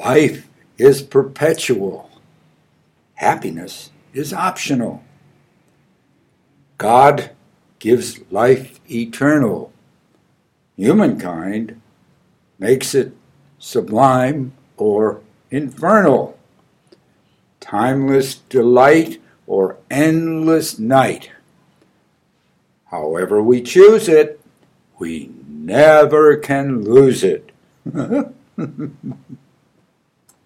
Life is perpetual. Happiness is optional. God gives life eternal. Humankind makes it sublime or infernal. Timeless delight or endless night. However we choose it, we never can lose it.